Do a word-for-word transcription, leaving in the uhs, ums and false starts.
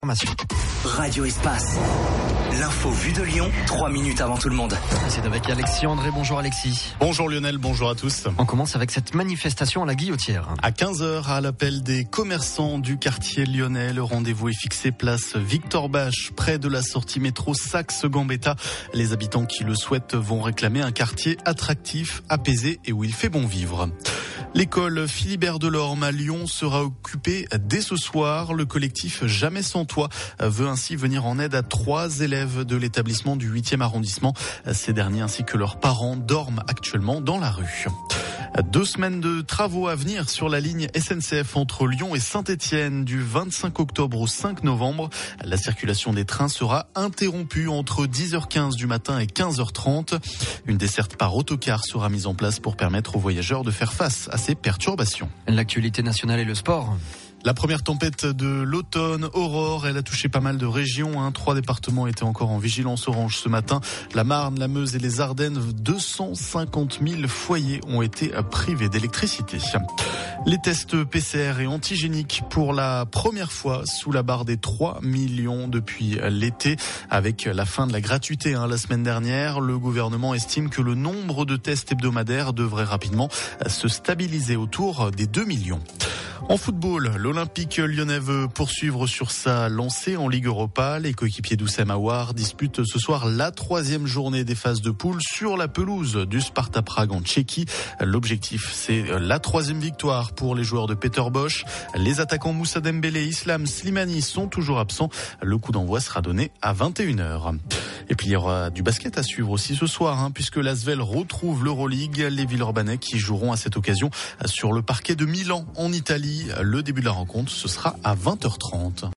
l'information. Radio Espace. L'info vue de Lyon, trois minutes avant tout le monde. C'est avec Alexis André. Bonjour Alexis. Bonjour Lionel, bonjour à tous. On commence avec cette manifestation à la Guillotière. À quinze heures, à l'appel des commerçants du quartier lyonnais, le rendez-vous est fixé place Victor Bache, près de la sortie métro Saxe-Gambetta. Les habitants qui le souhaitent vont réclamer un quartier attractif, apaisé et où il fait bon vivre. L'école Philibert Delorme à Lyon sera occupée dès ce soir. Le collectif Jamais sans toi veut ainsi venir en aide à trois élèves de l'établissement du huitième arrondissement. Ces derniers ainsi que leurs parents dorment actuellement dans la rue. Deux semaines de travaux à venir sur la ligne S N C F entre Lyon et Saint-Étienne du vingt-cinq octobre au cinq novembre. La circulation des trains sera interrompue entre dix heures quinze du matin et quinze heures trente. Une desserte par autocar sera mise en place pour permettre aux voyageurs de faire face à ces perturbations. L'actualité nationale et le sport. La première tempête de l'automne, Aurore, elle a touché pas mal de régions. Hein. Trois départements étaient encore en vigilance orange ce matin. La Marne, la Meuse et les Ardennes, deux cent cinquante mille foyers ont été privés d'électricité. Les tests P C R et antigéniques pour la première fois sous la barre des trois millions depuis l'été. Avec la fin de la gratuité hein, la semaine dernière, le gouvernement estime que le nombre de tests hebdomadaires devrait rapidement se stabiliser autour des deux millions. En football, l'Olympique lyonnais veut poursuivre sur sa lancée en Ligue Europa. Les coéquipiers d'Oussem Aouar disputent ce soir la troisième journée des phases de poule sur la pelouse du Sparta Prague en Tchéquie. L'objectif, c'est la troisième victoire pour les joueurs de Peter Bosz. Les attaquants Moussa Dembélé et Islam Slimani sont toujours absents. Le coup d'envoi sera donné à vingt et une heures. Et puis il y aura du basket à suivre aussi ce soir, hein, puisque l'Asvel retrouve l'Euroleague. Les Villeurbanais qui joueront à cette occasion sur le parquet de Milan en Italie. Le début de la rencontre, ce sera à vingt heures trente.